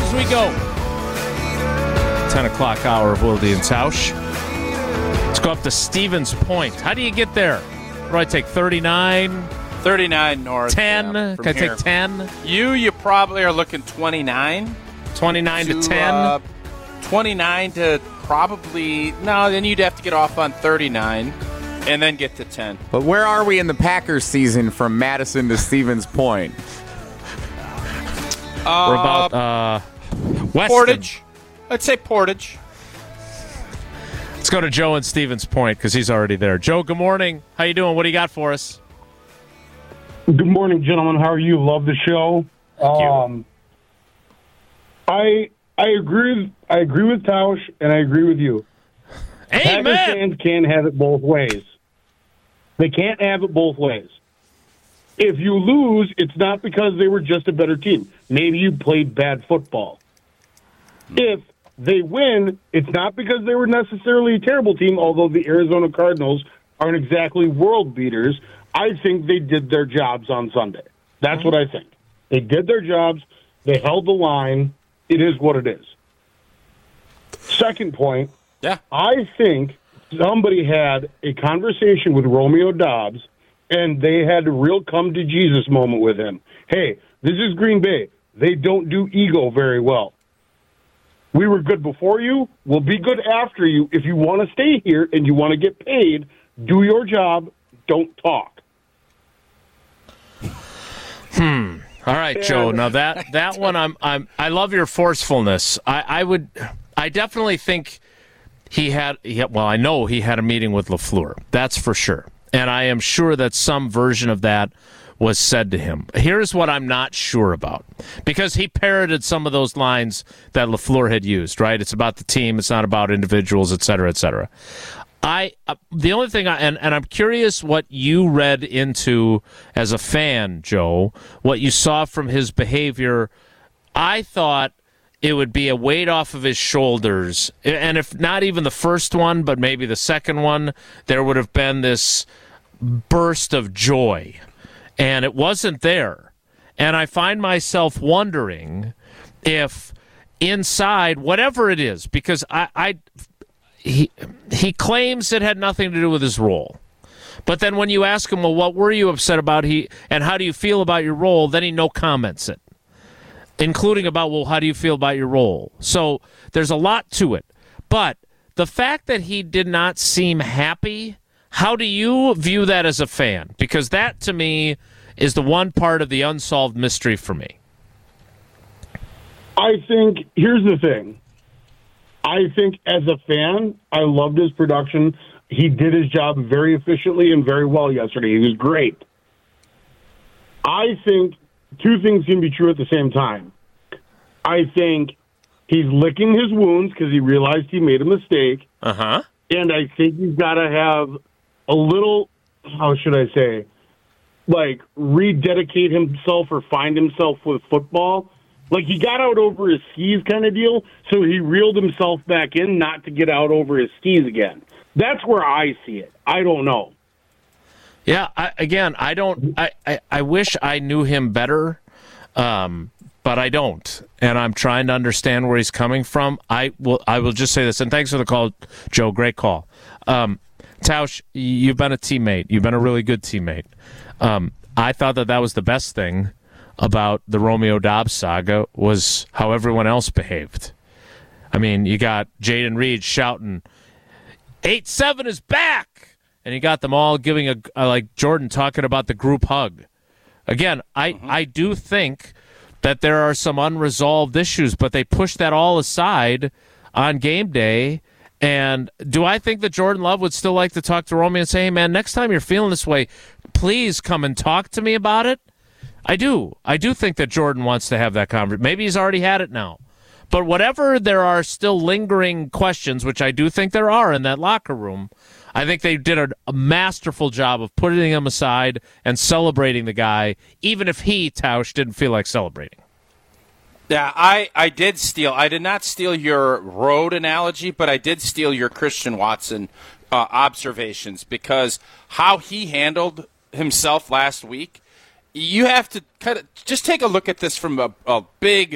as we go. 10 o'clock hour of Wilde and Tausch. Let's go up to Stevens Point. How do you get there? What do I take, 39? 39 north. 10? Yeah, Can I take 10? You probably are looking 29. 29 to 10? 29 to probably, no, then you'd have to get off on 39 and then get to 10. But where are we in the Packers season from Madison to Stevens Point? We're about Weston. Portage. I'd say Portage. Let's go to Joe in Stevens Point because he's already there. Joe, good morning. How you doing? What do you got for us? Good morning, gentlemen. How are you? Love the show. Thank you. I agree with Tausch, and I agree with you. Amen. Packers fans can't have it both ways. They can't have it both ways. If you lose, it's not because they were just a better team. Maybe you played bad football. If they win, it's not because they were necessarily a terrible team, although the Arizona Cardinals aren't exactly world beaters. I think they did their jobs on Sunday. That's what I think. They did their jobs. They held the line. It is what it is. Second point, Yeah. I think somebody had a conversation with Romeo Dobbs, and they had a real come-to-Jesus moment with him. Hey, this is Green Bay. They don't do ego very well. We were good before you. We'll be good after you. If you want to stay here and you want to get paid, do your job. Don't talk. All right, Joe. Now that one, I love your forcefulness. I definitely think I know he had a meeting with LaFleur. That's for sure, and I am sure that some version of that was said to him. Here's what I'm not sure about, because he parroted some of those lines that LaFleur had used. Right? It's about the team. It's not about individuals, et cetera, et cetera. The only thing, and I'm curious what you read into as a fan, Joe, what you saw from his behavior. I thought it would be a weight off of his shoulders, and if not even the first one, but maybe the second one, there would have been this burst of joy, and it wasn't there. And I find myself wondering if inside, whatever it is, because he claims it had nothing to do with his role. But then when you ask him, well, what were you upset about, and how do you feel about your role, then he no comments it, including about, well, how do you feel about your role? So there's a lot to it. But the fact that he did not seem happy, how do you view that as a fan? Because that, to me, is the one part of the unsolved mystery for me. I think, here's the thing. I think as a fan, I loved his production. He did his job very efficiently and very well yesterday. He was great. I think two things can be true at the same time. I think he's licking his wounds because he realized he made a mistake. Uh-huh. And I think he's got to have a little, how should I say, like rededicate himself or find himself with football. Like, he got out over his skis kind of deal, so he reeled himself back in not to get out over his skis again. That's where I see it. I don't know. Yeah, I wish I knew him better, but I don't. And I'm trying to understand where he's coming from. I will just say this, and thanks for the call, Joe. Great call. Tausch, you've been a teammate. You've been a really good teammate. I thought that was the best thing about the Romeo Dobbs saga was how everyone else behaved. I mean, you got Jaden Reed shouting, 8-7 is back! And you got them all giving like Jordan talking about the group hug. Again, I do think that there are some unresolved issues, but they push that all aside on game day. And do I think that Jordan Love would still like to talk to Romeo and say, hey, man, next time you're feeling this way, please come and talk to me about it? I do think that Jordan wants to have that conversation. Maybe he's already had it now. But whatever there are still lingering questions, which I do think there are in that locker room, I think they did a masterful job of putting him aside and celebrating the guy, even if he, Tausch, didn't feel like celebrating. Yeah, I did not steal your road analogy, but I did steal your Christian Watson observations, because how he handled himself last week, you have to kind of just take a look at this from a big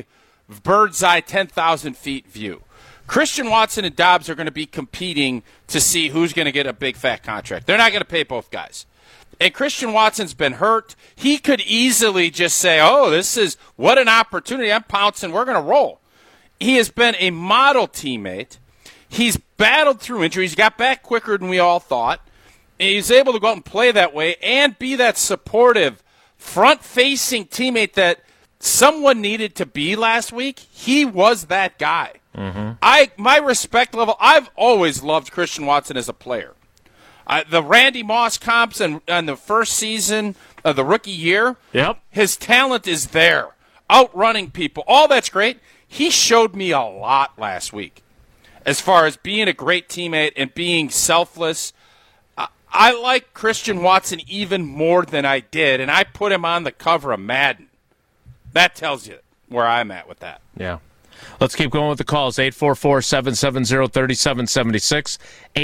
bird's eye, 10,000 feet view. Christian Watson and Dobbs are going to be competing to see who's going to get a big fat contract. They're not going to pay both guys. And Christian Watson's been hurt. He could easily just say, oh, this is what an opportunity. I'm pouncing. We're going to roll. He has been a model teammate. He's battled through injuries. He got back quicker than we all thought. And he's able to go out and play that way and be that supportive, front-facing teammate that someone needed to be last week. He was that guy. My respect level, I've always loved Christian Watson as a player. The Randy Moss comps and the first season of the rookie year, his talent is there, outrunning people. All that's great. He showed me a lot last week as far as being a great teammate and being selfless. I like Christian Watson even more than I did, and I put him on the cover of Madden. That tells you where I'm at with that. Yeah. Let's keep going with the calls. 844-770-3776.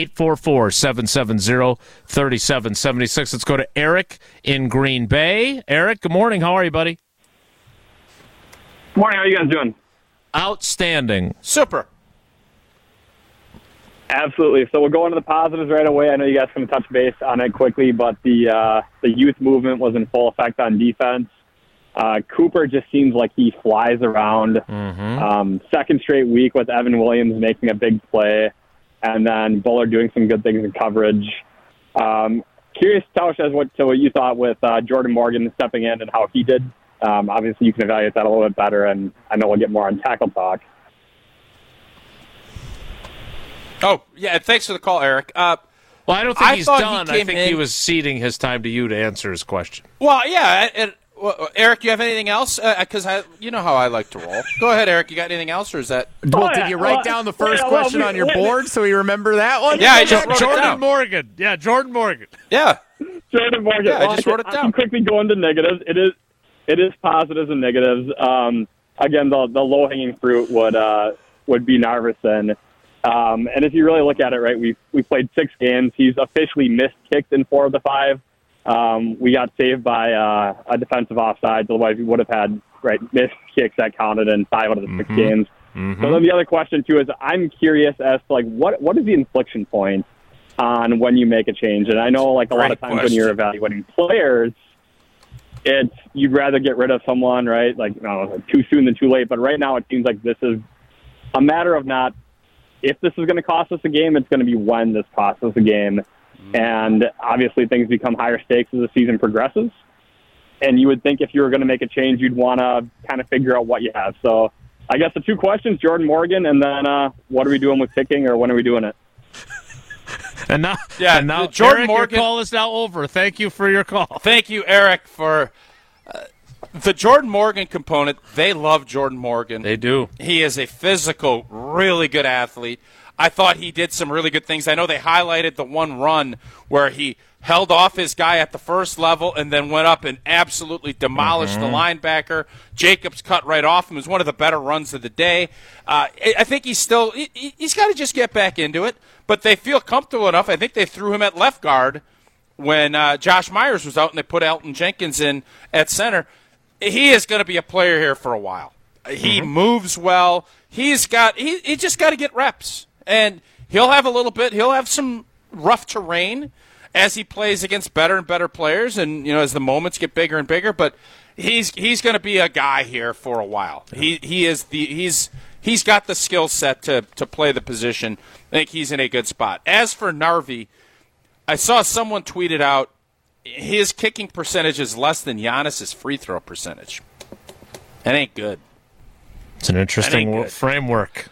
844-770-3776. Let's go to Eric in Green Bay. Eric, good morning. How are you, buddy? Good morning. How are you guys doing? Outstanding. Super. Absolutely. So we'll go into the positives right away. I know you guys can touch base on it quickly, but the youth movement was in full effect on defense. Cooper just seems like he flies around. Second straight week with Evan Williams making a big play, and then Bullard doing some good things in coverage. Curious, Tausch, as what you thought with Jordan Morgan stepping in and how he did. Obviously, you can evaluate that a little bit better, and I know we'll get more on tackle talk. Oh, yeah, thanks for the call, Eric. Well, I don't think he's done. I think he was ceding his time to you to answer his question. Well, yeah. Eric, you have anything else? Because you know how I like to roll. Go ahead, Eric. You got anything else, or is that? Well, did you write down the first question on your board so you remember that one? Yeah, I just wrote it down. Jordan Morgan. Yeah, Jordan Morgan. Yeah. Jordan Morgan. Yeah, I just wrote it down. I can quickly go into negatives. It is positives and negatives. Again, the low-hanging fruit would be Narveson. And if you really look at it, right, we played 6 games. He's officially missed kicks in 4 of the 5. We got saved by a defensive offside. Otherwise, we would have had missed kicks that counted in 5 out of the 6 games. So then the other question too is, I'm curious as to what is the inflection point on when you make a change? And I know a lot of times when you're evaluating players, you'd rather get rid of someone, right? Too soon than too late. But right now, it seems like this is a matter of not if this is going to cost us a game. It's going to be when this costs us a game. And obviously things become higher stakes as the season progresses. And you would think if you were going to make a change, you'd want to kind of figure out what you have. So I guess the 2 questions, Jordan Morgan, and then what are we doing with picking, or when are we doing it? And now Jordan Eric, Morgan, your call is now over. Thank you for your call. Thank you, Eric, for the Jordan Morgan component. They love Jordan Morgan. They do. He is a physical, really good athlete. I thought he did some really good things. I know they highlighted the one run where he held off his guy at the first level and then went up and absolutely demolished the linebacker. Jacobs cut right off him. It was one of the better runs of the day. I think he's got to just get back into it, but they feel comfortable enough. I think they threw him at left guard when Josh Myers was out and they put Elton Jenkins in at center. He is going to be a player here for a while. He moves well. He just got to get reps. And he'll have he'll have some rough terrain as he plays against better and better players and, as the moments get bigger and bigger, but he's going to be a guy here for a while. He's got the skill set to play the position. I think he's in a good spot. As for Narvi, I saw someone tweeted out his kicking percentage is less than Giannis's free throw percentage. That ain't good. It's an interesting framework.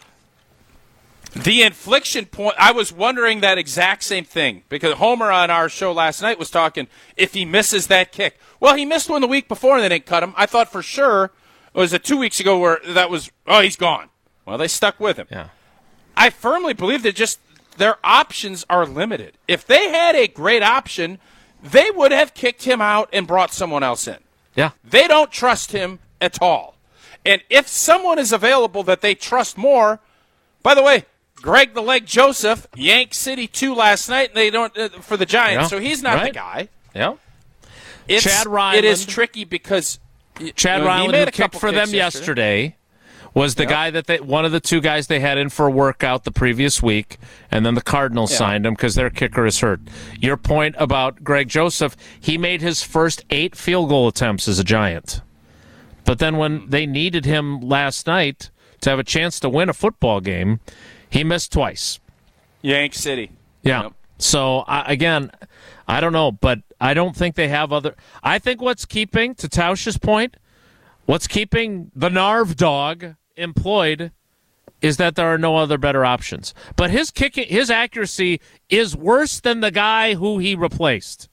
The inflection point, I was wondering that exact same thing because Homer on our show last night was talking if he misses that kick. Well, he missed one the week before and they didn't cut him. I thought for sure, it was 2 weeks ago where that was, he's gone. Well, they stuck with him. Yeah. I firmly believe that their options are limited. If they had a great option, they would have kicked him out and brought someone else in. Yeah. They don't trust him at all. And if someone is available that they trust more, by the way, Greg the Leg Joseph, Yank City 2 last night, and they don't for the Giants, so he's not the guy. Yeah. Chad Ryland. It is tricky because Chad Ryland, who kicked for them yesterday, was the guy that one of the two guys they had in for a workout the previous week, and then the Cardinals signed him because their kicker is hurt. Your point about Greg Joseph, he made his first 8 field goal attempts as a Giant. But then when they needed him last night to have a chance to win a football game, he missed twice. Yank City. Yeah. Yep. So, again, I don't know, but I don't think they have other. I think what's keeping, to Tausch's point, what's keeping the Narv dog employed is that there are no other better options. But his kicking, his accuracy is worse than the guy who he replaced.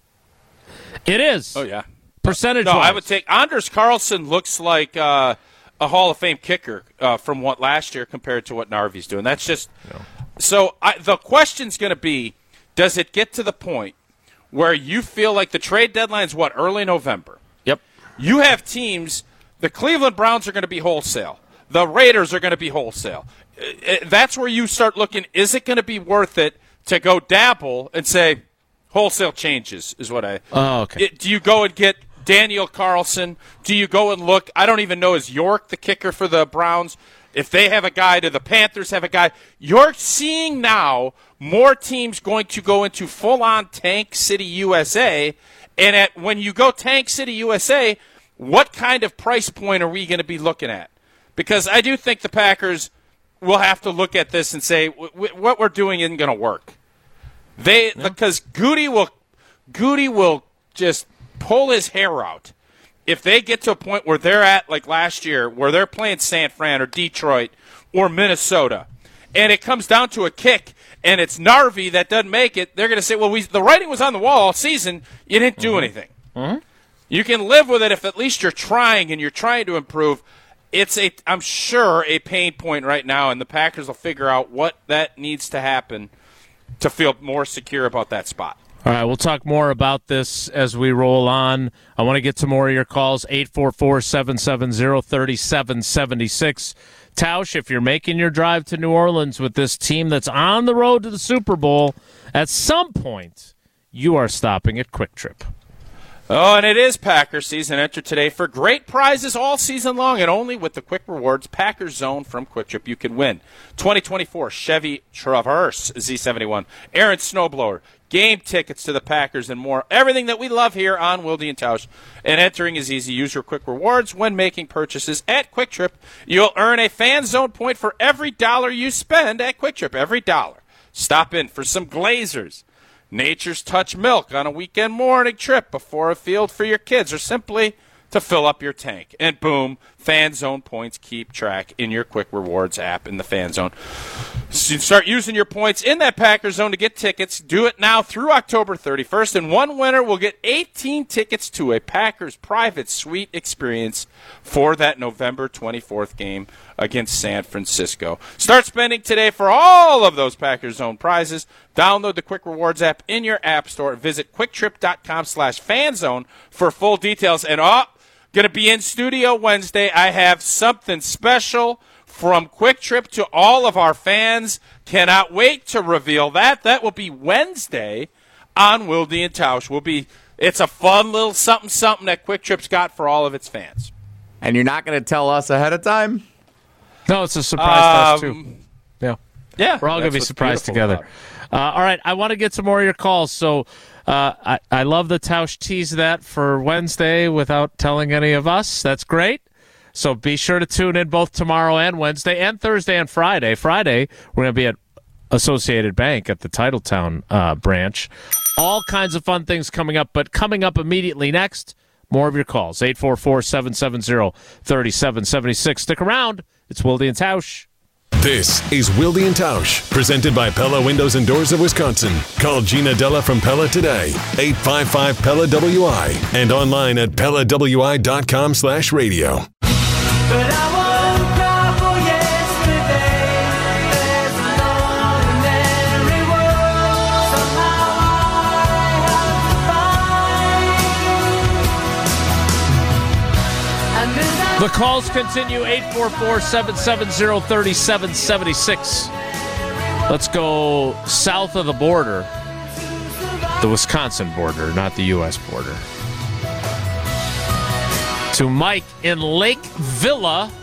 It is. Oh, yeah. Percentage-wise. No, I would take Anders Carlson looks like a Hall of Fame kicker from what last year compared to what Narvi's doing. That's just so. The question's going to be: does it get to the point where you feel like the trade deadline's early November? Yep. You have teams. The Cleveland Browns are going to be wholesale. The Raiders are going to be wholesale. That's where you start looking. Is it going to be worth it to go dabble and say wholesale changes? Is what I. Oh, okay. Do you go and get Daniel Carlson? Do you go and look? I don't even know, is York the kicker for the Browns? If they have a guy, do the Panthers have a guy? You're seeing now more teams going to go into full-on Tank City USA. And when you go Tank City USA, what kind of price point are we going to be looking at? Because I do think the Packers will have to look at this and say, what we're doing isn't going to work. Because Goody will just pull his hair out if they get to a point where they're at, like last year, where they're playing San Fran or Detroit or Minnesota, and it comes down to a kick, and it's Narvi that doesn't make it. They're going to say, well, the writing was on the wall all season. You didn't do anything. You can live with it if at least you're trying and you're trying to improve. It's I'm sure, a pain point right now, and the Packers will figure out what that needs to happen to feel more secure about that spot. All right, we'll talk more about this as we roll on. I want to get to more of your calls, 844-770-3776. Tausch, if you're making your drive to New Orleans with this team that's on the road to the Super Bowl, at some point you are stopping at Quick Trip. Oh, and it is Packers season. Enter today for great prizes all season long, and only with the Quick Rewards Packers Zone from Quick Trip you can win 2024 Chevy Traverse Z71, Aaron Snowblower, game tickets to the Packers, and more. Everything that we love here on Wilde and Tausch. And entering is easy. Use your Quick Rewards when making purchases at Quick Trip. You'll earn a Fan Zone point for every dollar you spend at Quick Trip. Every dollar. Stop in for some Glazers, Nature's Touch milk on a weekend morning trip before a field for your kids, or simply to fill up your tank. And boom, Fan Zone points keep track in your Quick Rewards app in the Fan Zone. So you start using your points in that Packers Zone to get tickets. Do it now through October 31st, and one winner will get 18 tickets to a Packers private suite experience for that November 24th game against San Francisco. Start spending today for all of those Packers Zone prizes. Download the Quick Rewards app in your app store. Visit quicktrip.com/fanzone for full details. And going to be in studio Wednesday. I have something special from Quick Trip to all of our fans. Cannot wait to reveal that. That will be Wednesday on Wilde and Tausch. It's a fun little something that Quick Trip's got for all of its fans. And you're not going to tell us ahead of time? No, it's a surprise to us, too. Yeah. We're all going to be surprised together. All right, I want to get some more of your calls. So I love the Tausch tease that for Wednesday without telling any of us. That's great. So be sure to tune in both tomorrow and Wednesday and Thursday and Friday. Friday, we're going to be at Associated Bank at the Titletown branch. All kinds of fun things coming up, but coming up immediately next, more of your calls, 844-770-3776. Stick around. It's Wilde and Tausch. This is Wilde and Tausch, presented by Pella Windows and Doors of Wisconsin. Call Gina Della from Pella today, 855-PELLA-WI, and online at PellaWI.com/radio. But I won't cry for yesterday. There's an ordinary world. Somehow I have to find. The calls continue, 844-770-3776. Let's go south of the border, the Wisconsin border, not the U.S. border, to Mike in Lake Villa.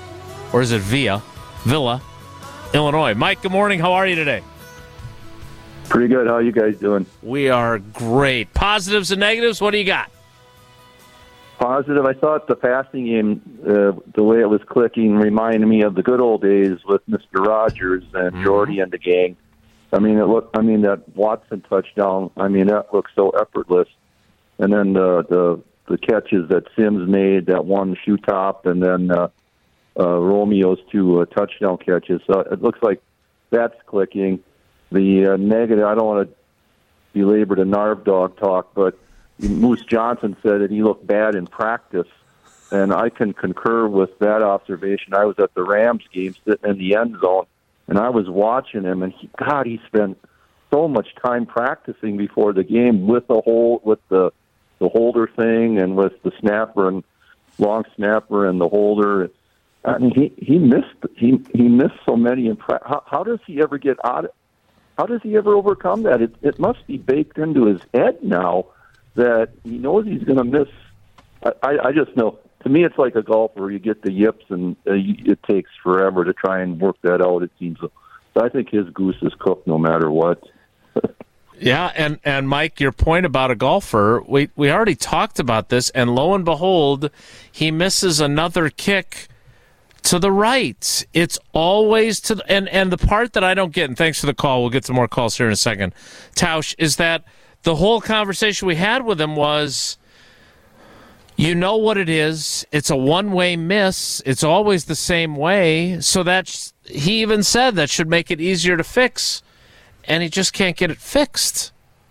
or is it Villa, Illinois. Mike, good morning. How are you today? Pretty good. How are you guys doing? We are great. Positives and negatives, what do you got? Positive. I thought the passing game, the way it was clicking, reminded me of the good old days with Mr. Rogers and Jordy and the gang. I mean, that Watson touchdown. I mean, that looked so effortless. And then the catches that Sims made, that one shoe top, and then Romeo's two touchdown catches. So it looks like that's clicking. The negative, I don't want to belabor the Narv dog talk, but Moose Johnson said that he looked bad in practice, and I can concur with that observation. I was at the Rams game sitting in the end zone, and I was watching him, and he spent so much time practicing before the game with the holder thing and with the snapper and long snapper and the holder. I mean, he missed so many in practice. How does he ever get out of? How does he ever overcome that? It must be baked into his head now that he knows he's going to miss. I just know. To me, it's like a golfer. You get the yips, and it takes forever to try and work that out, it seems. So I think his goose is cooked no matter what. Yeah, and Mike, your point about a golfer, we already talked about this, and lo and behold, he misses another kick to the right. It's always to the, and the part that I don't get, and thanks for the call, we'll get some more calls here in a second, Tausch, is that the whole conversation we had with him was, you know what it is. It's a one-way miss. It's always the same way. So he even said that should make it easier to fix, and he just can't get it fixed.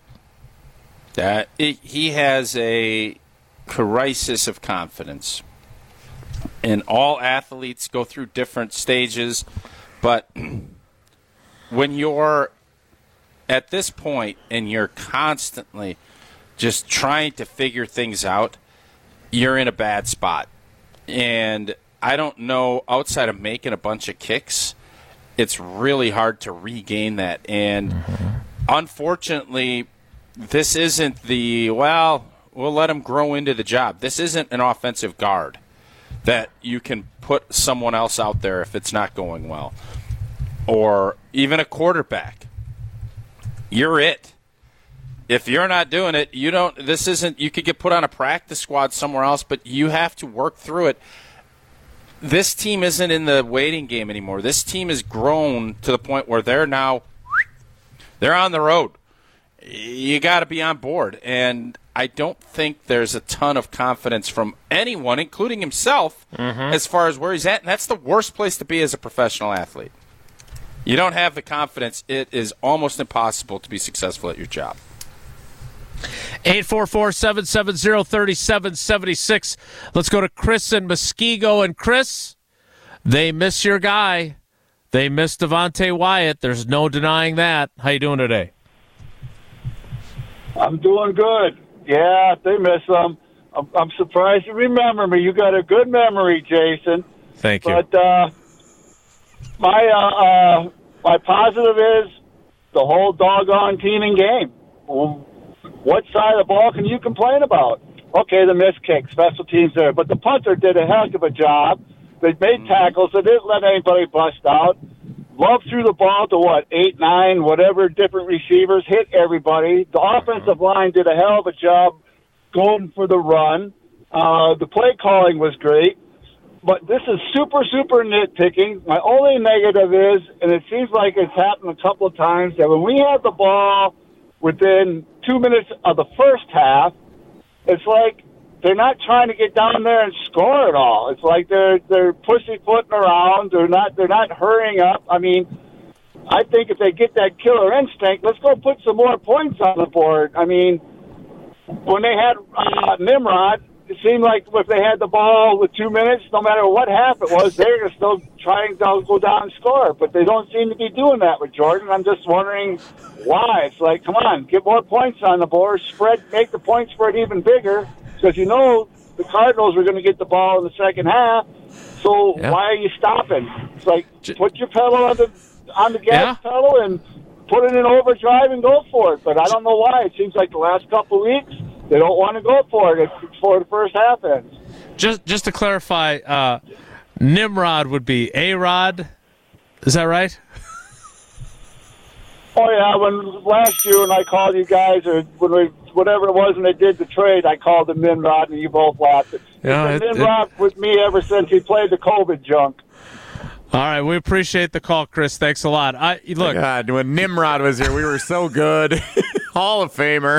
He has a crisis of confidence. And all athletes go through different stages, but when you're at this point and you're constantly just trying to figure things out, you're in a bad spot. And I don't know, outside of making a bunch of kicks, it's really hard to regain that. And unfortunately, this isn't we'll let him grow into the job. This isn't an offensive guard that you can put someone else out there if it's not going well. Or even a quarterback. You're it. If you're not doing it, you could get put on a practice squad somewhere else, but you have to work through it. This team isn't in the waiting game anymore. This team has grown to the point where they're on the road. You got to be on board. And I don't think there's a ton of confidence from anyone, including himself, as far as where he's at. And that's the worst place to be as a professional athlete. You don't have the confidence. It is almost impossible to be successful at your job. 844-770-3776. Let's go to Chris in Muskego. And Chris, they miss your guy. They miss Devontae Wyatt. There's no denying that. How you doing today? I'm doing good. Yeah, they miss them. I'm surprised you remember me. You got a good memory, Jason. Thank you. But my positive is the whole doggone team and game. What side of the ball can you complain about? Okay, the missed kick, special teams there. But the punter did a heck of a job. They made tackles. They didn't let anybody bust out. Love threw the ball to, 8, 9, whatever, different receivers, hit everybody. The offensive line did a hell of a job going for the run. The play calling was great. But this is super, super nitpicking. My only negative is, and it seems like it's happened a couple of times, that when we have the ball within 2 minutes of the first half, it's like they're not trying to get down there and score at all. It's like they're pussyfooting around. They're not hurrying up. I mean, I think if they get that killer instinct, let's go put some more points on the board. I mean, when they had Nimrod, it seemed like if they had the ball with 2 minutes, no matter what half it was, they're going to still try and go down and score. But they don't seem to be doing that with Jordan. I'm just wondering why. It's like, come on, get more points on the board, make the point spread even bigger, because you know the Cardinals are going to get the ball in the second half. So why are you stopping? It's like, put your pedal on the gas pedal and put it in overdrive and go for it. But I don't know why. It seems like the last couple of weeks, they don't want to go for it before the first half ends. Just to clarify, Nimrod would be A-Rod. Is that right? Oh yeah, when last year when I called you guys, or whatever it was when they did the trade, I called him Nimrod, and you both laughed. It's been Nimrod with me ever since he played the COVID junk. All right, we appreciate the call, Chris. Thanks a lot. Look, God, when Nimrod was here, we were so good. Hall of Famer.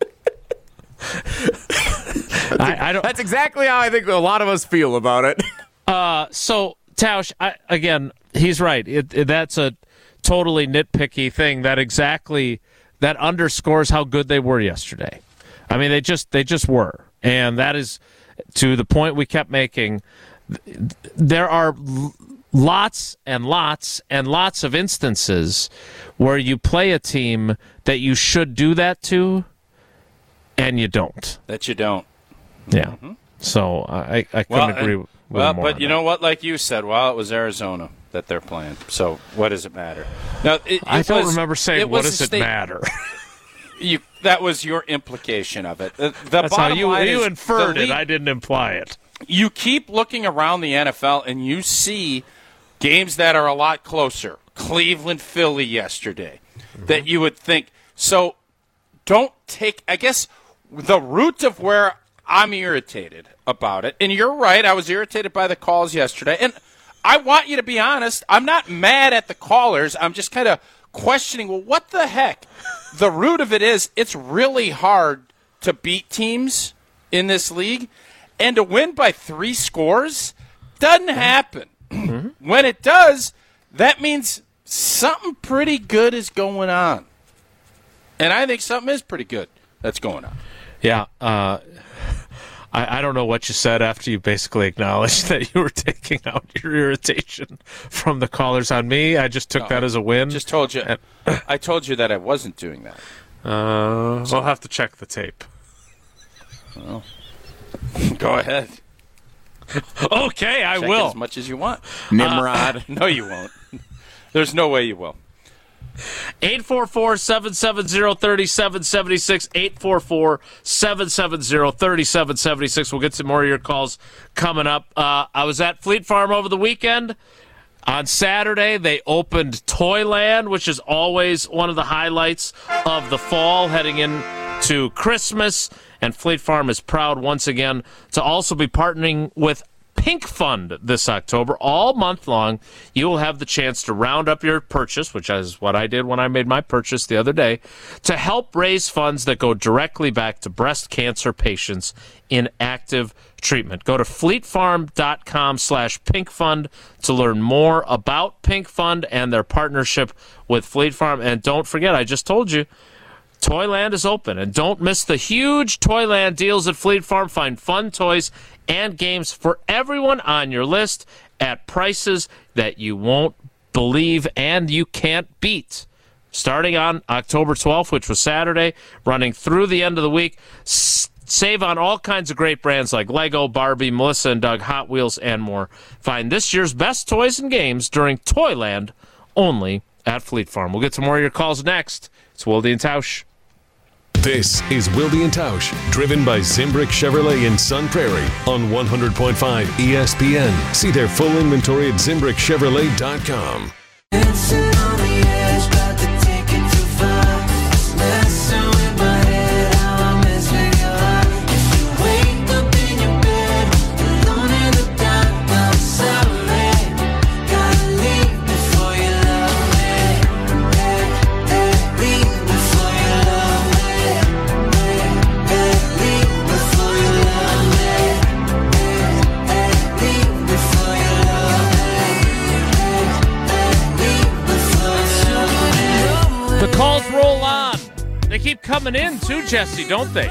I don't. That's exactly how I think a lot of us feel about it. So Tausch, again, he's right. That's a totally nitpicky thing. That underscores how good they were yesterday. I mean, they just were, and that is to the point we kept making. There are lots and lots and lots of instances where you play a team that you should do that to, and you don't. That you don't. Yeah. Mm-hmm. So I couldn't agree with well, more but on you that. know what? Like you said, it was Arizona that they're playing. So what does it matter? Now, I don't remember saying, what does it matter? That was your implication of it. That's how you inferred it. I didn't imply it. You keep looking around the NFL, and you see games that are a lot closer. Cleveland, Philly yesterday. Mm-hmm. That you would think. So don't take, I guess, the root of where I'm irritated about it. And you're right. I was irritated by the calls yesterday. And I want you to be honest. I'm not mad at the callers. I'm just kind of questioning, well, what the heck? The root of it is it's really hard to beat teams in this league. And to win by 3 scores doesn't happen. Mm-hmm. When it does, that means something pretty good is going on. And I think something is pretty good that's going on. Yeah. I don't know what you said after you basically acknowledged that you were taking out your irritation from the callers on me. I just took that as a win. Just told you. I told you that I wasn't doing that. We'll have to check the tape. Well, go ahead. Okay, I Check will. as much as you want. Nimrod. No, you won't. There's no way you will. 844-770-3776, 844-770-3776. We'll get some more of your calls coming up. I was at Fleet Farm over the weekend. On Saturday, they opened Toyland, which is always one of the highlights of the fall heading into Christmas. And Fleet Farm is proud once again to also be partnering with Pink Fund this October. All month long, you will have the chance to round up your purchase, which is what I did when I made my purchase the other day, to help raise funds that go directly back to breast cancer patients in active treatment. Go to fleetfarm.com/pinkfund to learn more about Pink Fund and their partnership with Fleet Farm. And don't forget, I just told you, Toyland is open, and don't miss the huge Toyland deals at Fleet Farm. Find fun toys and games for everyone on your list at prices that you won't believe and you can't beat. Starting on October 12th, which was Saturday, running through the end of the week. Save on all kinds of great brands like Lego, Barbie, Melissa and Doug, Hot Wheels, and more. Find this year's best toys and games during Toyland only at Fleet Farm. We'll get to more of your calls next. It's Wilde and Tausch. This is Wilde and Tausch, driven by Zimbrick Chevrolet in Sun Prairie on 100.5 ESPN. See their full inventory at ZimbrickChevrolet.com. The calls roll on. They keep coming in too, Jesse, don't they?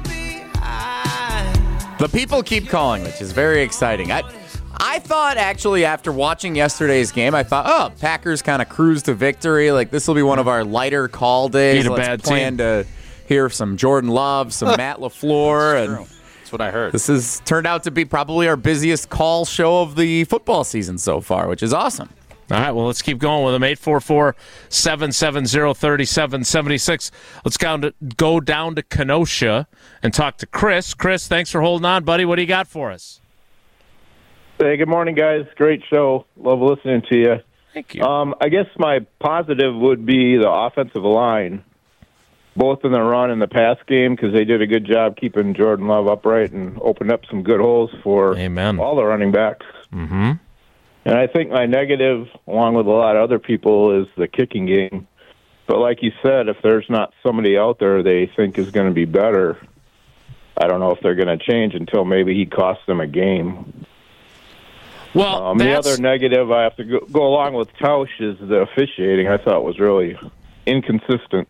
The people keep calling, which is very exciting. I thought, actually, after watching yesterday's game, I thought, Packers kind of cruised to victory. Like, this will be one of our lighter call days. Beat a Let's bad plan to hear some Jordan Love, some Matt LaFleur. And That's what I heard. this has turned out to be probably our busiest call show of the football season so far, which is awesome. All right, well, let's keep going with them. 844-770-3776. Let's go down to Kenosha and talk to Chris. Chris, thanks for holding on, buddy. What do you got for us? Hey, good morning, guys. Great show. Love listening to you. Thank you. I guess my positive would be the offensive line, both in the run and the pass game, because they did a good job keeping Jordan Love upright and opened up some good holes for all the running backs. Mm-hmm. And I think my negative, along with a lot of other people, is the kicking game. But like you said, if there's not somebody out there they think is going to be better, I don't know if they're going to change until maybe he costs them a game. Well, the other negative I have to go along with Tausch is the officiating. I thought was really inconsistent.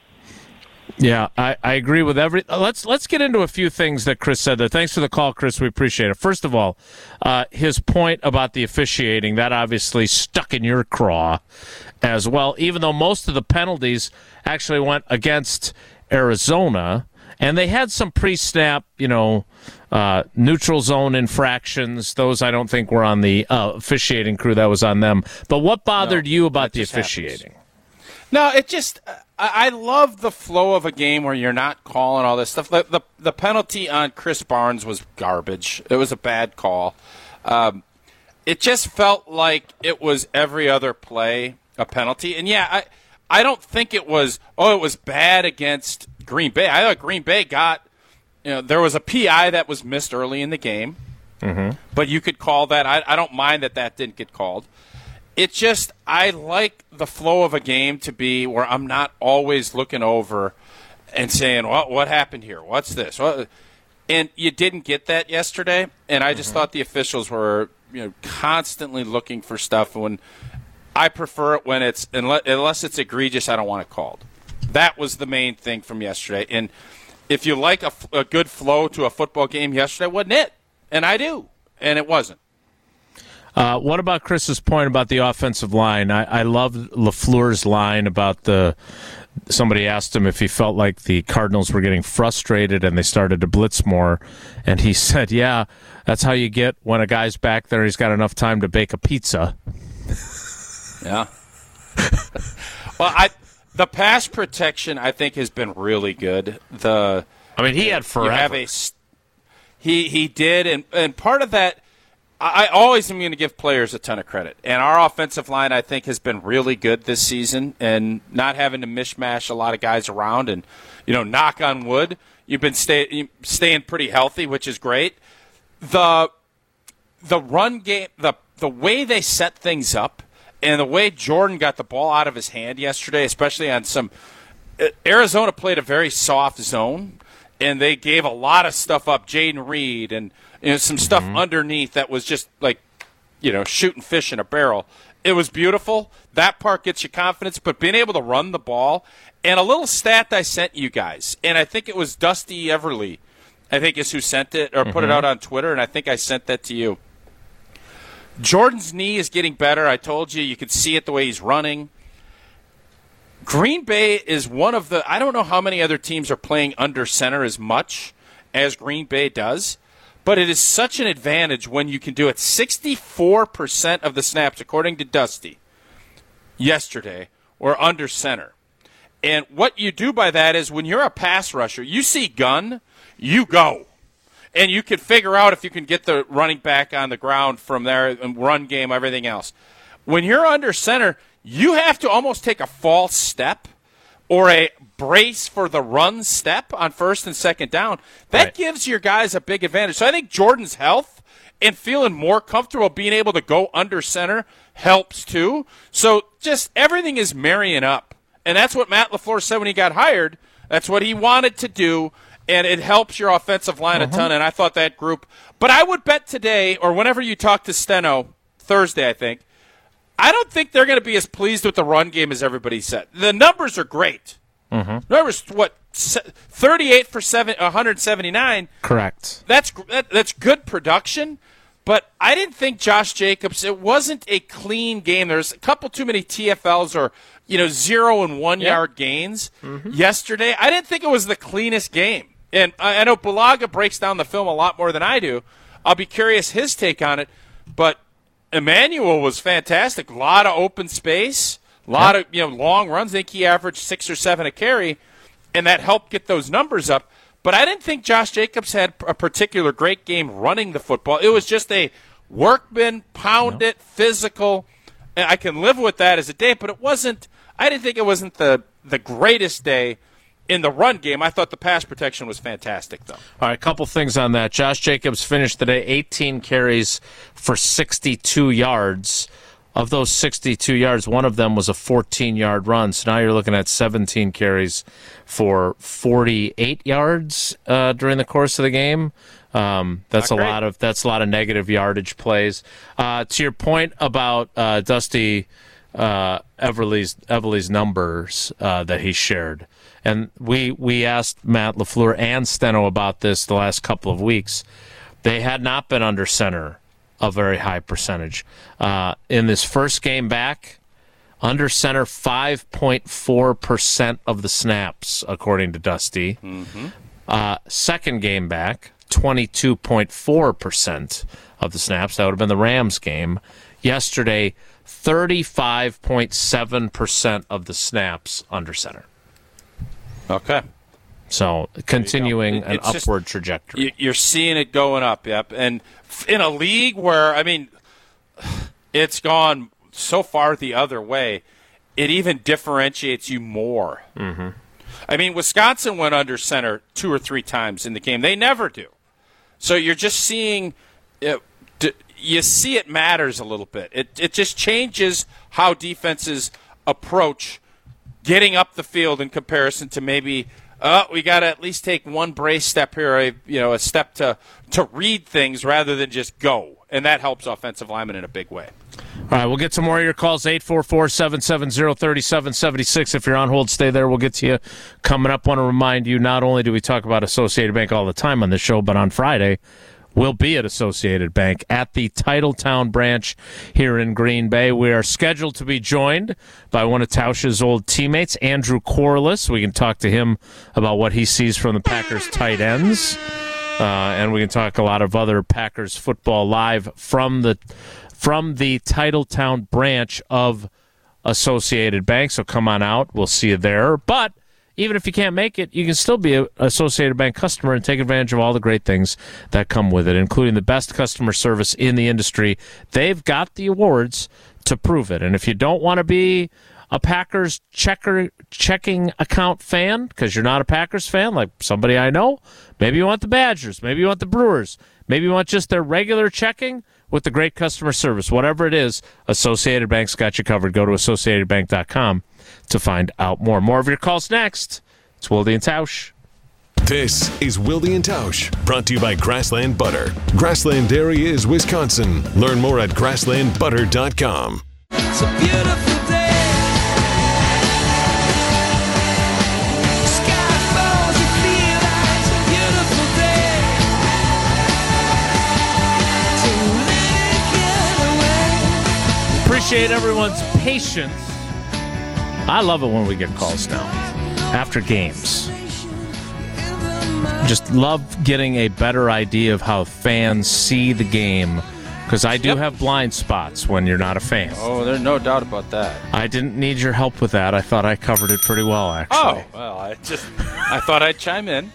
Yeah, I agree with every. Let's get into a few things that Chris said there. Thanks for the call, Chris. We appreciate it. First of all, his point about the officiating, that obviously stuck in your craw as well, even though most of the penalties actually went against Arizona, and they had some pre-snap, neutral zone infractions. Those I don't think were on the officiating crew. That was on them. But what bothered you about the officiating? No, it just I love the flow of a game where you're not calling all this stuff. The penalty on Chris Barnes was garbage. It was a bad call. It just felt like it was every other play a penalty. And yeah, I don't think it was bad against Green Bay. I thought Green Bay got there was a PI that was missed early in the game. Mm-hmm. But you could call that. I don't mind that didn't get called. It's just I like the flow of a game to be where I'm not always looking over and saying, well, what happened here? What's this? And you didn't get that yesterday, and I just thought the officials were constantly looking for stuff. When I prefer it when it's unless it's egregious, I don't want it called. That was the main thing from yesterday. And if you like a good flow to a football game yesterday, wasn't it? And I do, and it wasn't. What about Chris's point about the offensive line? I love LaFleur's line about somebody asked him if he felt like the Cardinals were getting frustrated and they started to blitz more, and he said, yeah, that's how you get when a guy's back there, he's got enough time to bake a pizza. Yeah. Well, the pass protection, I think, has been really good. He had forever. He did, and part of that, I always am going to give players a ton of credit. And our offensive line, I think, has been really good this season, and not having to mishmash a lot of guys around. And, knock on wood, you've been staying pretty healthy, which is great. The run game, the way they set things up, and the way Jordan got the ball out of his hand yesterday, especially on Arizona played a very soft zone, and they gave a lot of stuff up. Jaden Reed and some stuff underneath that was just like, shooting fish in a barrel. It was beautiful. That part gets you confidence, but being able to run the ball. And a little stat I sent you guys, and I think it was Dusty Everly, I think is who sent it or put it out on Twitter, and I think I sent that to you. Jordan's knee is getting better. I told you could see it the way he's running. Green Bay is one of I don't know how many other teams are playing under center as much as Green Bay does, but it is such an advantage when you can do it. 64% of the snaps, according to Dusty, yesterday, were under center. And what you do by that is when you're a pass rusher, you see gun, you go. And you can figure out if you can get the running back on the ground from there and run game, everything else. When you're under center, you have to almost take a false step or a brace for the run step on first and second down. That gives your guys a big advantage. So I think Jordan's health and feeling more comfortable being able to go under center helps too. So just everything is marrying up. And that's what Matt LaFleur said when he got hired. That's what he wanted to do. And it helps your offensive line a ton, and I thought that group. But I would bet today, or whenever you talk to Steno, Thursday, I think, I don't think they're going to be as pleased with the run game as everybody said. The numbers are great. Numbers, 38 for 179. Correct. That's good production, but I didn't think Josh Jacobs, it wasn't a clean game. There's a couple too many TFLs or 0 and 1 yard gains yesterday. I didn't think it was the cleanest game. And I know Bulaga breaks down the film a lot more than I do. I'll be curious his take on it. But Emmanuel was fantastic. A lot of open space, a lot of long runs. I think he averaged 6 or 7 a carry, and that helped get those numbers up. But I didn't think Josh Jacobs had a particular great game running the football. It was just a Workman, pound it, physical. And I can live with that as a day, but it wasn't. I didn't think it wasn't the greatest day in the run game. I thought the pass protection was fantastic, though. All right, a couple things on that. Josh Jacobs finished the day 18 carries for 62 yards. Of those 62 yards, one of them was a 14-yard run. So now you're looking at 17 carries for 48 yards during the course of the game. That's a lot of negative yardage plays. To your point about Dusty Everly's numbers that he shared, and we asked Matt LaFleur and Steno about this the last couple of weeks. They had not been under center a very high percentage. In this first game back, under center 5.4% of the snaps, according to Dusty. Second game back, 22.4% of the snaps. That would have been the Rams game. Yesterday, 35.7% of the snaps under center. Okay. So continuing an upward trajectory. You're seeing it going up, yep. And in a league where, I mean, it's gone so far the other way, it even differentiates you more. Mm-hmm. I mean, Wisconsin went under center 2 or 3 times in the game. They never do. So you're just seeing you see it matters a little bit. It just changes how defenses approach getting up the field in comparison to maybe we got to at least take one brace step here, a step to read things rather than just go. And that helps offensive linemen in a big way. All right, we'll get some more of your calls, 844-770-3776. If you're on hold, stay there. We'll get to you coming up. Want to remind you, not only do we talk about Associated Bank all the time on this show, but on Friday, we'll be at Associated Bank at the Titletown branch here in Green Bay. We are scheduled to be joined by one of Tausch's old teammates, Andrew Corliss. We can talk to him about what he sees from the Packers tight ends. And we can talk a lot of other Packers football live from the Titletown branch of Associated Bank. So come on out. We'll see you there. But even if you can't make it, you can still be an Associated Bank customer and take advantage of all the great things that come with it, including the best customer service in the industry. They've got the awards to prove it. And if you don't want to be a Packers checking account fan, because you're not a Packers fan, like somebody I know, maybe you want the Badgers, maybe you want the Brewers, maybe you want just their regular checking with the great customer service. Whatever it is, Associated Bank's got you covered. Go to AssociatedBank.com to find out more. More of your calls next. It's Wilde and Tausch. This is Wilde and Tausch, brought to you by Grassland Butter. Grassland Dairy is Wisconsin. Learn more at grasslandbutter.com. It's a beautiful day. Sky falls, you feel like it's a beautiful day. To let it get away. Appreciate everyone's patience. I love it when we get calls now after games. Just love getting a better idea of how fans see the game, because I do have blind spots when you're not a fan. Oh, there's no doubt about that. I didn't need your help with that. I thought I covered it pretty well, actually. Oh, well, I thought I'd chime in.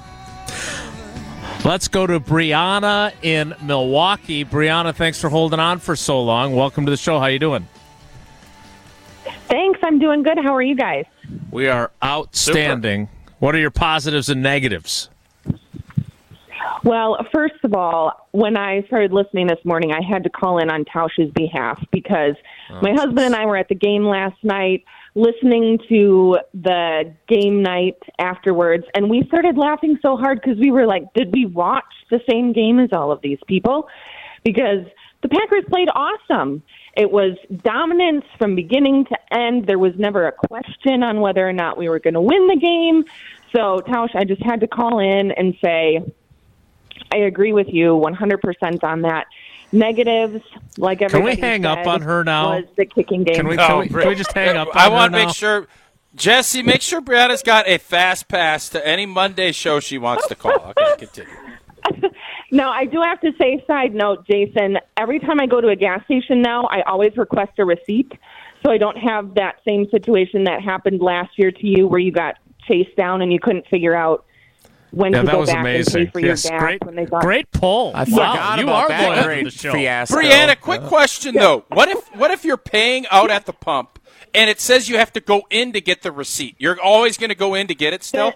Let's go to Brianna in Milwaukee. Brianna, thanks for holding on for so long. Welcome to the show. How you doing? Thanks. I'm doing good. How are you guys? We are outstanding. Super. What are your positives and negatives? Well, first of all, when I started listening this morning, I had to call in on Tausch's behalf because my husband and I were at the game last night listening to the game night afterwards, and we started laughing so hard because we were like, did we watch the same game as all of these people? Because the Packers played awesome. It was dominance from beginning to end. There was never a question on whether or not we were going to win the game. So, Tausch, I just had to call in and say, I agree with you 100% on that. Negatives, like everybody Can we hang up on her now? Was the kicking game. Can we just hang up on her I want now? to make sure, Jesse, make sure Brianna's got a fast pass to any Monday show she wants to call. Okay, continue. No, I do have to say, side note, Jason, every time I go to a gas station now, I always request a receipt so I don't have that same situation that happened last year to you where you got chased down and you couldn't figure out when Yeah, to that go was back amazing. and pay for your Yes, gas great, when they thought. great poll. I forgot you about are that loyal great to the show. fiasco. Brianna, quick question though. What if you're paying out at the pump and it says you have to go in to get the receipt? You're always going to go in to get it still?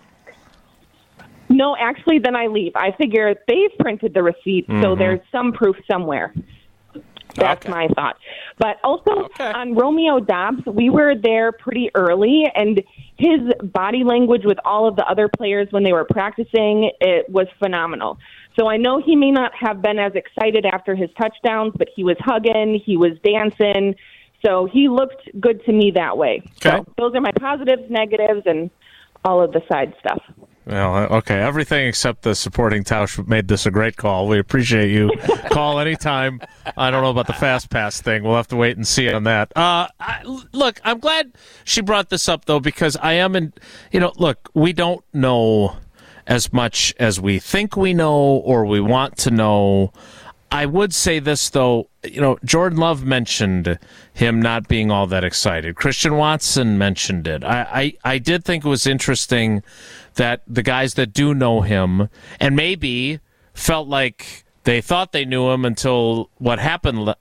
No, actually, then I leave. I figure they've printed the receipt, so there's some proof somewhere. That's my thought. But also on Romeo Doubs, we were there pretty early, and his body language with all of the other players when they were practicing, it was phenomenal. So I know he may not have been as excited after his touchdowns, but he was hugging, he was dancing. So he looked good to me that way. Okay. So those are my positives, negatives, and all of the side stuff. Well, okay, everything except the supporting Tausch made this a great call. We appreciate you. Call anytime. I don't know about the fast pass thing. We'll have to wait and see on that. Look, I'm glad she brought this up, though, because I am in, look, we don't know as much as we think we know or we want to know. I would say this, though, Jordan Love mentioned him not being all that excited. Christian Watson mentioned it. I did think it was interesting that the guys that do know him and maybe felt like they thought they knew him until what happened,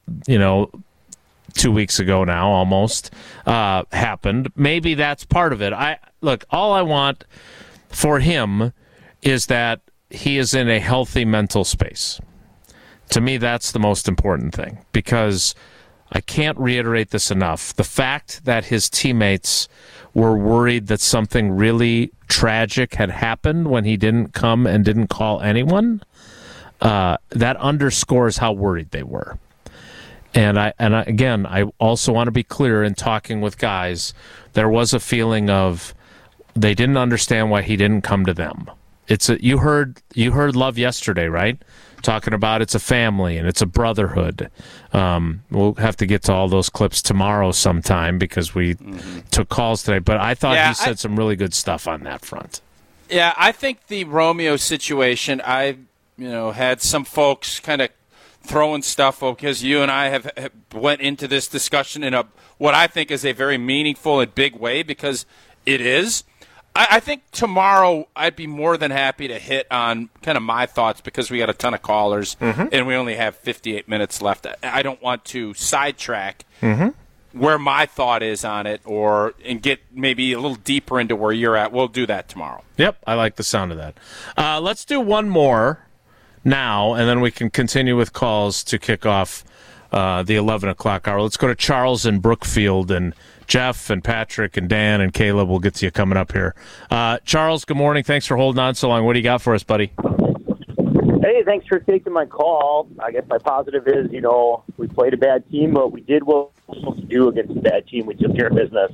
2 weeks ago now almost, happened. Maybe that's part of it. Look, all I want for him is that he is in a healthy mental space. To me, that's the most important thing, because I can't reiterate this enough. The fact that his teammates were worried that something really tragic had happened when he didn't come and didn't call anyone, that underscores how worried they were. And again, I also want to be clear in talking with guys, there was a feeling of they didn't understand why he didn't come to them. You heard Love yesterday, right? Talking about it's a family and it's a brotherhood. We'll have to get to all those clips tomorrow sometime because we took calls today. But I thought he said some really good stuff on that front. Yeah, I think the Romeo situation, I had some folks kind of throwing stuff because you and I have went into this discussion in what I think is a very meaningful and big way, because it is. I think tomorrow I'd be more than happy to hit on kind of my thoughts, because we got a ton of callers and we only have 58 minutes left. I don't want to sidetrack where my thought is on it and get maybe a little deeper into where you're at. We'll do that tomorrow. Yep, I like the sound of that. Let's do one more now, and then we can continue with calls to kick off the 11 o'clock hour. Let's go to Charles in Brookfield, and Jeff and Patrick and Dan and Caleb will get to you coming up here. Charles, good morning. Thanks for holding on so long. What do you got for us, buddy? Hey, thanks for taking my call. I guess my positive is, we played a bad team, but we did what we were supposed to do against a bad team. We took care of business.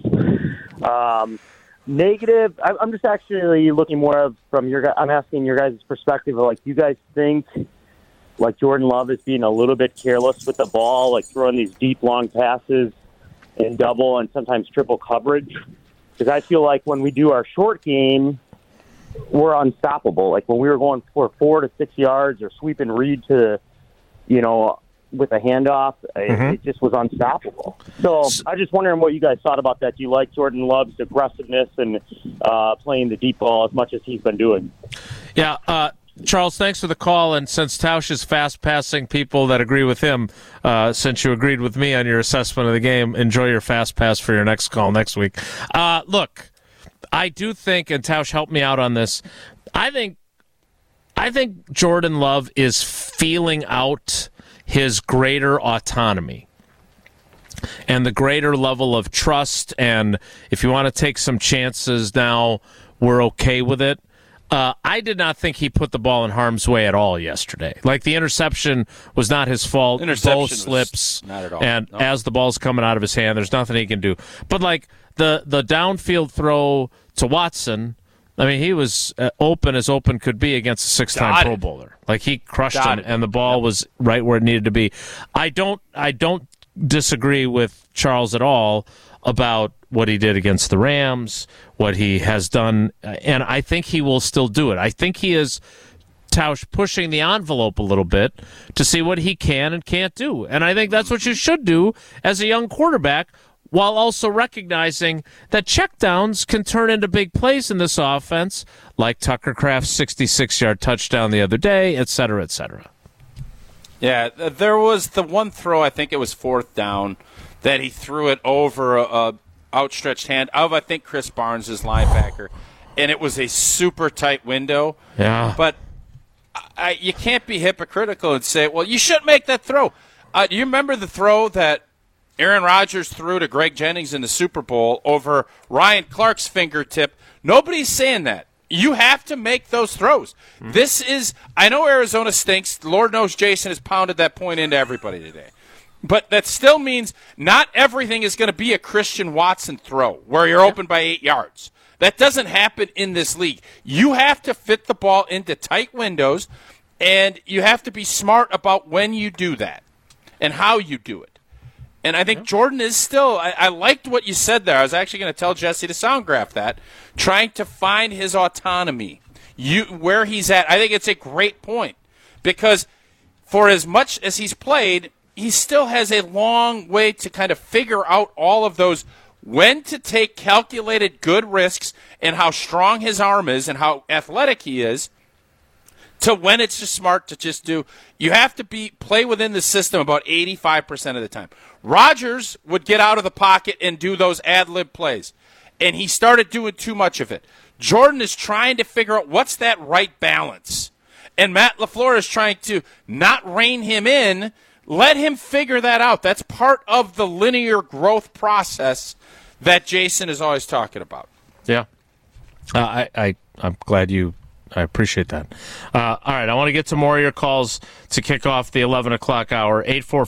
Negative, I'm just actually looking more from I'm asking your guys' perspective of, do you guys think, Jordan Love is being a little bit careless with the ball, throwing these deep, long passes in double and sometimes triple coverage? Because I feel like when we do our short game, we're unstoppable. When we were going for 4 to 6 yards or sweeping read to, with a handoff, it just was unstoppable. So I'm just wondering what you guys thought about that. Do you like Jordan Love's aggressiveness and playing the deep ball as much as he's been doing? Yeah, Charles, thanks for the call. And since Tausch is fast-passing people that agree with him, since you agreed with me on your assessment of the game, enjoy your fast pass for your next call next week. Look, I do think, and Tausch helped me out on this, I think Jordan Love is feeling out his greater autonomy and the greater level of trust. And if you want to take some chances now, we're okay with it. I did not think he put the ball in harm's way at all yesterday. The interception was not his fault. Both slips, not at all. And as the ball's coming out of his hand, there's nothing he can do. But the downfield throw to Watson, he was open as open could be against a 6-time Pro Bowler. He crushed him, and the ball was right where it needed to be. I don't disagree with Charles at all about what he did against the Rams, what he has done, and I think he will still do it. I think he is, Tausch, pushing the envelope a little bit to see what he can and can't do. And I think that's what you should do as a young quarterback. while also recognizing that checkdowns can turn into big plays in this offense, like Tucker Kraft's 66-yard touchdown the other day, et cetera, et cetera. Yeah, there was the one throw, I think it was 4th down, that he threw it over a outstretched hand of, I think, Chris Barnes, his linebacker, and it was a super tight window. Yeah. But you can't be hypocritical and say, well, you shouldn't make that throw. Do you remember the throw that Aaron Rodgers threw to Greg Jennings in the Super Bowl over Ryan Clark's fingertip? Nobody's saying that. You have to make those throws. This is – I know Arizona stinks. Lord knows Jason has pounded that point into everybody today. But that still means not everything is going to be a Christian Watson throw where you're open by 8 yards. That doesn't happen in this league. You have to fit the ball into tight windows, and you have to be smart about when you do that and how you do it. And I think Jordan is still – I liked what you said there. I was actually going to tell Jesse to soundgraph that, trying to find his autonomy, where he's at. I think it's a great point because for as much as he's played, he still has a long way to kind of figure out all of those, when to take calculated good risks and how strong his arm is and how athletic he is, to when it's just smart to just do. You have to play within the system about 85% of the time. Rodgers would get out of the pocket and do those ad-lib plays, and he started doing too much of it. Jordan is trying to figure out what's that right balance, and Matt LaFleur is trying to not rein him in. Let him figure that out. That's part of the linear growth process that Jason is always talking about. Yeah. I'm glad I appreciate that. All right, I want to get to more of your calls to kick off the 11 o'clock hour,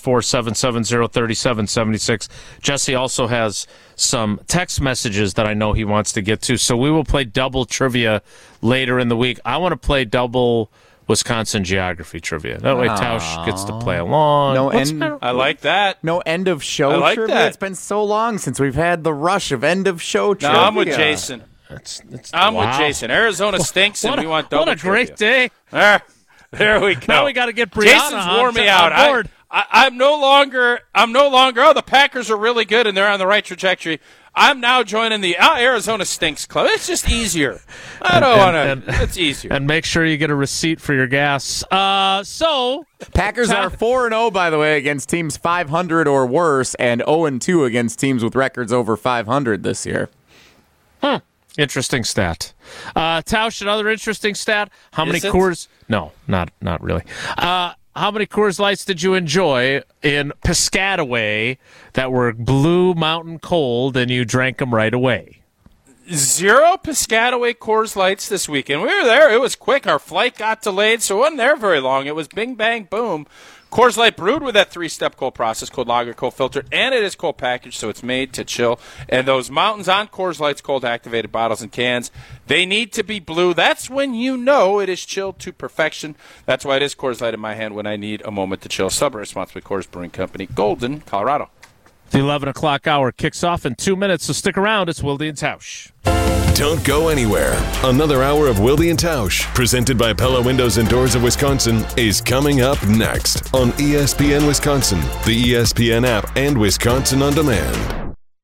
844-770-3776. Jesse also has some text messages that I know he wants to get to, so we will play double trivia later in the week. I want to play double Wisconsin geography trivia. That way Tausch gets to play along. I like that. No end of show trivia. That. It's been so long since we've had the rush of end of show trivia. No, I'm with Jason. I'm with Jason. Arizona stinks, and we want double trivia. What a great day. There we go. Now we got to get Brianna Jason's wore me out. I'm no longer, the Packers are really good, and they're on the right trajectory. I'm now joining the Arizona stinks club. It's just easier. I don't want to. It's easier. And make sure you get a receipt for your gas. So Packers are 4-0, by the way, against teams 500 or worse, and 0-2 against teams with records over 500 this year. Interesting stat. Tausch, another interesting stat. How many Coors? No, not really. How many Coors Lights did you enjoy in Piscataway that were Blue Mountain cold and you drank them right away? 0 Piscataway Coors Lights this weekend. We were there. It was quick. Our flight got delayed, so it wasn't there very long. It was bing, bang, boom. Coors Light brewed with that 3-step cold process, cold lager, cold filtered, and it is cold packaged, so it's made to chill. And those mountains on Coors Light's cold activated bottles and cans, they need to be blue. That's when you know it is chilled to perfection. That's why it is Coors Light in my hand when I need a moment to chill. Sub responsibly, Coors Brewing Company, Golden, Colorado. The 11 o'clock hour kicks off in 2 minutes, so stick around. It's Wilde and Tausch. Don't go anywhere. Another hour of Wilde and Tausch, presented by Pella Windows and Doors of Wisconsin, is coming up next on ESPN Wisconsin, the ESPN app, and Wisconsin On Demand.